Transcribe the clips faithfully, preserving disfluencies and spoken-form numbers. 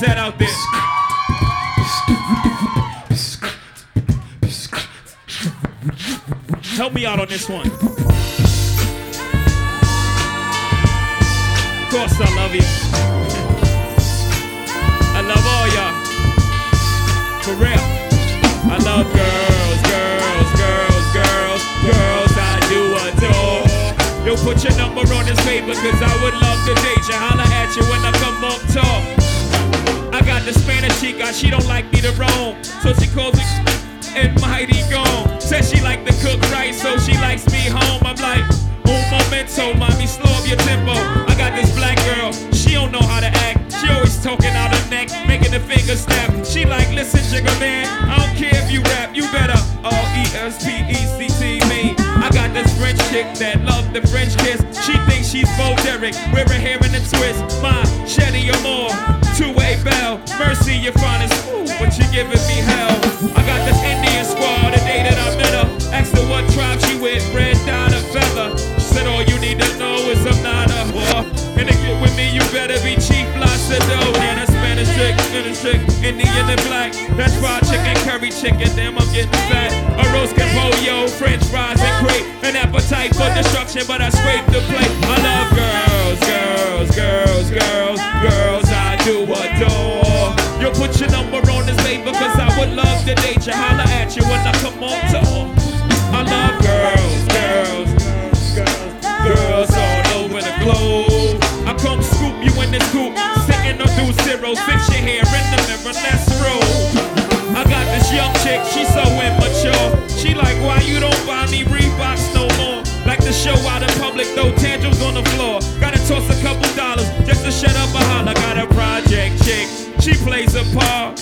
that out there? Help me out on this one. Of course I love you. I love all y'all. For real. I love girls, girls, girls, girls, girls I do adore. Yo, put your number on this paper, cause I would love to date you. Holla at you when I come up tall. I got the Spanish chica, she don't like me to roam, so she calls me and mighty gone. Says she like to cook right, so she likes me home. I'm like, un momento, mommy, slow up your tempo. I got this black girl, she don't know how to act. She always talking out her neck, making the finger snap. She like, listen, jigger man, I don't care if you rap, you better R E S P E C T me. I got this French chick that love the French kiss. She thinks she's Bo Derek, wear her hair in a twist. My Shetty Amore, two-way bell. Mercy, your finest, ooh, but you giving me hell. I got this Indian squad the day that I met her. Asked her what tribe she with, red dot or feather. She said all you need to know is I'm not a whore. And to get with me, you better be cheap, lots of dough. And a Spanish chick, Spanish chick, Indian and black. That's fried chicken, curry chicken, damn I'm getting fat. A roast con pollo, French fries and grape. An appetite for destruction, but I scrape the plate. I love girls, girls, girls, girls, girls I do adore. Yo, put your number on this paper, cause I would love to date you. Holla at you when I come on tour. I love girls, girls, girls, girls all over the globe. I come scoop you in this coupe, sitting on two zeros, fix your hair in the mirror, let's roll. I got this young chick, she's so immature. She like, why you don't buy me Reeboks no more? Like to show out in public, throw tantrums on the floor. Gotta toss a couple dollars just to shut up a holler. Got a project chick, she plays a part.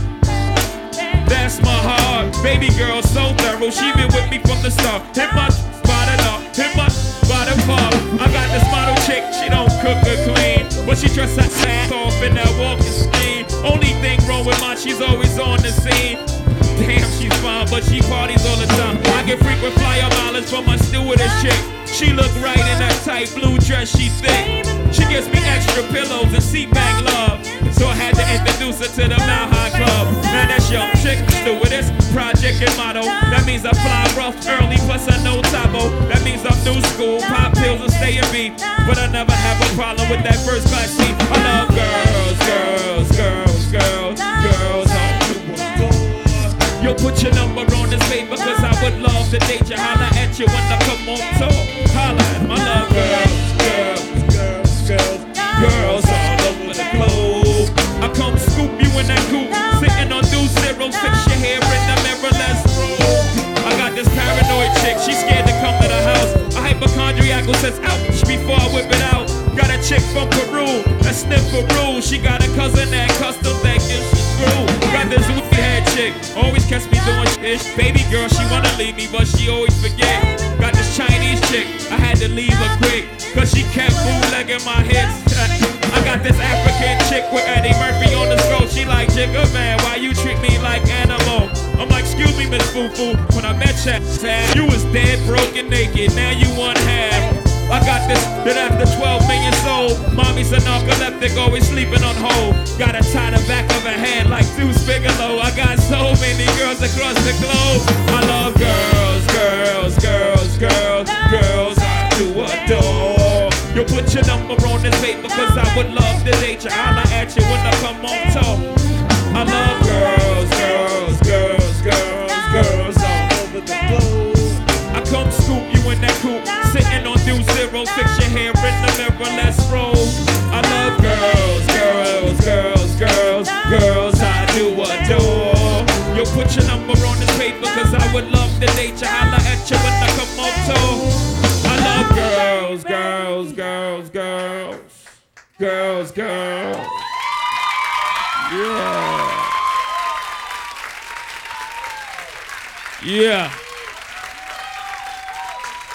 That's my heart. Baby girl, so thorough, she been with me from the start. Hit my spot it up, hit my spot it up. I got this model chick, she don't cook or clean, but she dress her ass off in that walking scene. Only thing wrong with mine, she's always on the scene. Damn, she's fine, but she parties all the time. I get frequent flyer mileage from my stewardess chick. She look right in that tight blue dress, she thick. She gives me extra pillows and seat back love, so I had to introduce her to the Mile High Club. Now that's young chick, stewardess, project and motto. That means I fly rough early, plus I know Tabo. That means I'm new school, pop pills and stay in beat. But I never have a problem with that first class seat. I love girls, girls, girls, girls, girls all over the floor. Yo, put your number on this paper, cause I would love to date you. Holla at you when I come on tour. Holla at my love girls, girls, girls, girls, girls all over the globe. I come scoop you in that coupe, sitting on two zeros, fix your hair in the mirror, let's roll. I got this paranoid chick, she's scared to come to the house. A hypochondriac who says ouch before I whip it out. Got a chick from Peru, a sniff for rule. She got a cousin that custom that gives she screw. Got this weird head chick, always catch me doing shit. Baby girl, she wanna leave me, but she always forget. Got this Chinese chick, I had to leave her quick, cause she kept bootlegging my hits. I got this African chick with Eddie Murphy on the scope. She like, Jigga man, why you treat me like animal? I'm like, excuse me, Miss Fufu. When I met you, you was dead, broken, naked. Now you one half. I got this, that after twelve million sold. Mommy's a narcoleptic, always sleeping on hold. Got to tie the back of her head like Deuce Bigelow. I got so many girls across the globe. I love girls, girls, girls, girls, girls I do adore. Yo, put your number on this paper, cause I would love to date you. Holla at you when I come on tour. I love girls, girls, girls, girls, girls all over the globe. I come scoop you in that coupe, sitting on two zero, fix your hair in the mirror, let's roll. I love girls, girls, girls, girls, girls I do adore. Yo, put your number on this paper, cause I would love to date you. Holla at you when I come on tour. I love girls, girls, girls, girls, girls, girls. Yeah. Yeah.